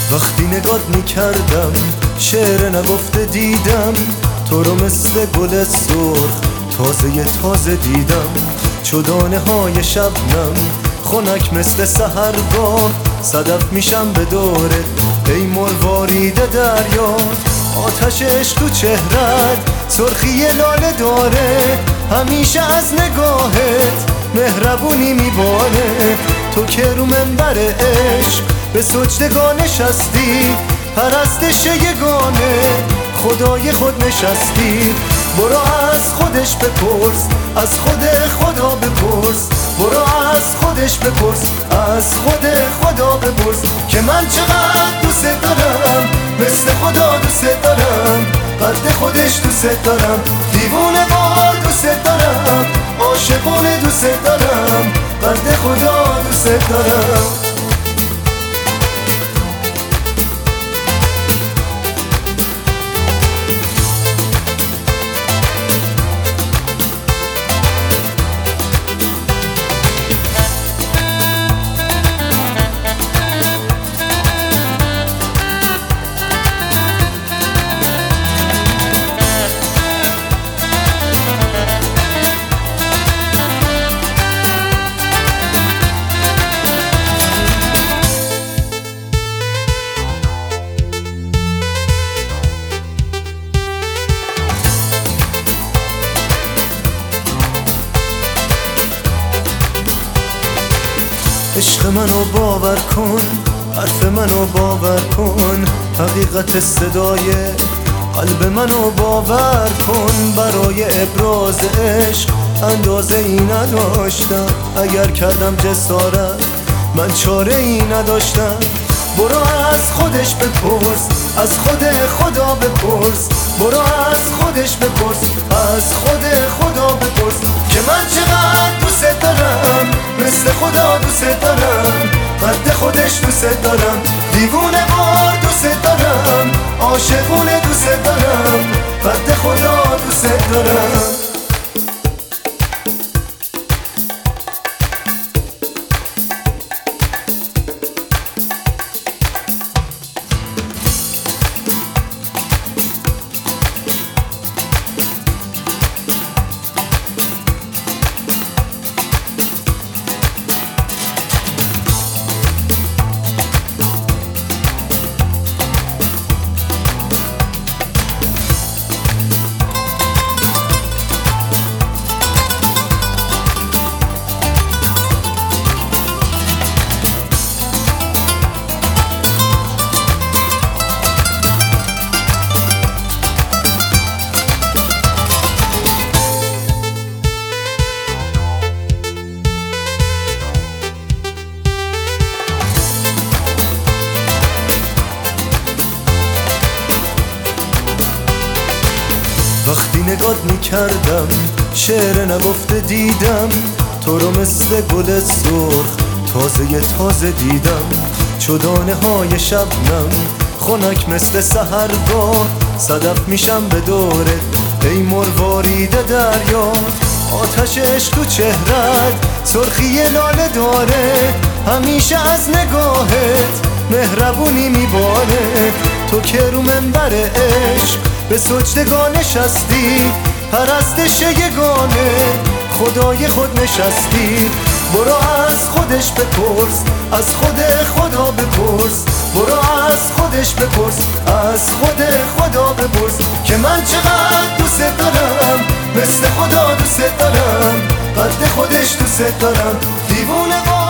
وقتی نگات میکردم شعر نگفته دیدم تو رو مثل گل سرخ تازه دیدم، چو دانه های شبنم خنک مثل سحرگاه صدف میشم به دورت ای مروارید دریا. آتش عشق تو چهرت سرخی لاله داره، همیشه از نگاهت مهربونی میباره. تو که رو منبر عشق به سجدگاه نشستی، پرستش یگانه خدای خود نشستی. برو از خودش بپرس، از خود خدا بپرس. برو از خودش بپرس، از خود خدا بپرس که من چقدر دوست دارم، مثل خدا دوست دارم، قد خودش دوست دارم. دیوونه وار دوست دارم، عاشقونه دوست دارم، قد خدا دوست دارم. عشق منو باور کن، حرف منو باور کن، حقیقت صدای قلب منو باور کن. برای ابراز عشق اندازه ای نداشتم، اگر کردم جسارت من چاره ای نداشتم. برو از خودش بپرس، از خود خدا بپرس. برو از خودش بپرس، از خود خدا بپرس که من چقدر دوست دارم، مثل خدا دوست دارم، قد خودش دوست دارم. دیوونه وار دوست دارم، عاشقونه دوست دارم، قد خدا دوست دارم. وقتی نگات میکردم شعر نگفته دیدم تو رو مثل گل سرخ تازه دیدم، چو دانه های شبنم خنک مثل سحرگاه صدف میشم به دورت ای مروارید دریا. آتش عشق تو چهرت سرخی لاله داره، همیشه از نگاهت مهربونی میباره. تو که رو منبر عشق به سجدگاه نشستی، پرستش یگانه خدای خود نشستی. برو از خودش بپرس، از خود خدا بپرس. برو از خودش بپرس، از خود خدا بپرس که من چقدر دوست دارم، مثل خدا دوست دارم، قد خودش دوست دارم. دیوونه